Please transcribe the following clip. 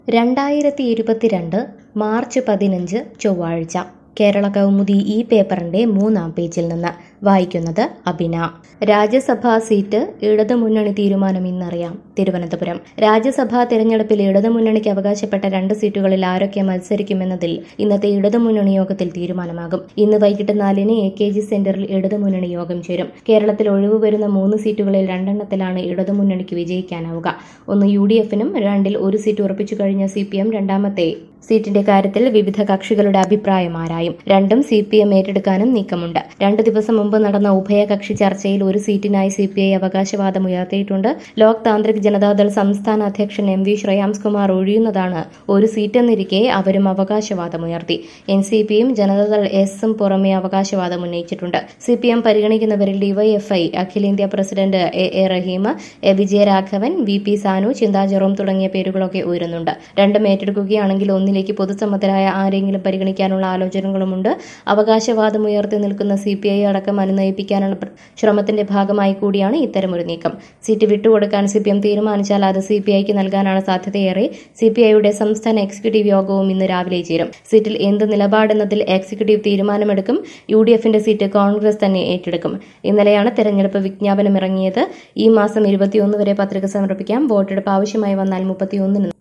2022 March 15 ചൊവ്വാഴ്ച കേരള കൗമുദി ഈ പേപ്പറിന്റെ 3-ാം പേജിൽ നിന്ന് വായിക്കുന്നത് അബിന. രാജ്യസഭാ സീറ്റ് ഇടതുമുന്നണി തീരുമാനം ഇന്നറിയാം. തിരുവനന്തപുരം രാജ്യസഭാ തെരഞ്ഞെടുപ്പിൽ ഇടതുമുന്നണിക്ക് അവകാശപ്പെട്ട 2 സീറ്റുകളിൽ ആരൊക്കെ മത്സരിക്കുമെന്നതിൽ ഇന്നത്തെ ഇടതുമുന്നണി യോഗത്തിൽ തീരുമാനമാകും. ഇന്ന് വൈകിട്ട് 4-ന് AKG സെന്ററിൽ ഇടതുമുന്നണി യോഗം ചേരും. കേരളത്തിൽ ഒഴിവ് വരുന്ന 3 സീറ്റുകളിൽ 2-ലാണ് ഇടതുമുന്നണിക്ക് വിജയിക്കാനാവുക. ഒന്ന് UDF-നും 2-ൽ 1 സീറ്റ് ഉറപ്പിച്ചു കഴിഞ്ഞ CPM രണ്ടാമത്തെ സീറ്റിന്റെ കാര്യത്തിൽ വിവിധ കക്ഷികളുടെ അഭിപ്രായം ആരായും. 2-ഉം CPM ഏറ്റെടുക്കാനും നീക്കമുണ്ട്. 2 ദിവസം മുമ്പ് നടന്ന ഉഭയകക്ഷി ചർച്ചയിൽ 1 സീറ്റിനായി CPI അവകാശവാദം ഉയർത്തിയിട്ടുണ്ട്. ലോക് താന്ത്രിക് ജനതാദൾ സംസ്ഥാന അധ്യക്ഷൻ MV ശ്രേയാംസ് കുമാർ ഒഴിയുന്നതാണ് 1 സീറ്റെന്നിരിക്കെ അവരും അവകാശവാദമുയർത്തി. NCPയും ജനതാദൾ എസും പുറമെ അവകാശവാദം ഉന്നയിച്ചിട്ടുണ്ട്. CPM പരിഗണിക്കുന്നവരിൽ DYFI അഖിലേന്ത്യാ president AA Rahim, Vijayaraghavan, VP Sanu, Chintha Jerome തുടങ്ങിയ പേരുകളൊക്കെ ഉയരുന്നുണ്ട്. 2-ഉം ഏറ്റെടുക്കുകയാണെങ്കിൽ ഒന്നിലേക്ക് പൊതുസമ്മതരായ ആരെങ്കിലും പരിഗണിക്കാനുള്ള ആലോചനകളുമുണ്ട്. അവകാശവാദമുയർത്തി നിൽക്കുന്ന CPI അടക്കം അനുനയിപ്പിക്കാനുള്ള ശ്രമത്തിന്റെ ഭാഗമായി കൂടിയാണ് ഇത്തരമൊരു നീക്കം. സീറ്റ് വിട്ടുകൊടുക്കാൻ CPM തീരുമാനിച്ചാൽ അത് CPIക്ക് നൽകാനാണ് സാധ്യതയേറെ. CPIയുടെ സംസ്ഥാന എക്സിക്യൂട്ടീവ് യോഗവും ഇന്ന് രാവിലെ ചേരും. സീറ്റിൽ എന്ത് നിലപാടെന്നതിൽ എക്സിക്യൂട്ടീവ് തീരുമാനമെടുക്കും. UDF-ന്റെ സീറ്റ് കോൺഗ്രസ് തന്നെ ഏറ്റെടുക്കും. ഇന്നലെയാണ് തെരഞ്ഞെടുപ്പ് വിജ്ഞാപനം ഇറങ്ങിയത്. ഈ മാസം 21 വരെ പത്രിക സമർപ്പിക്കാം. വോട്ടെടുപ്പ് ആവശ്യമായി വന്നാൽ 31-ന്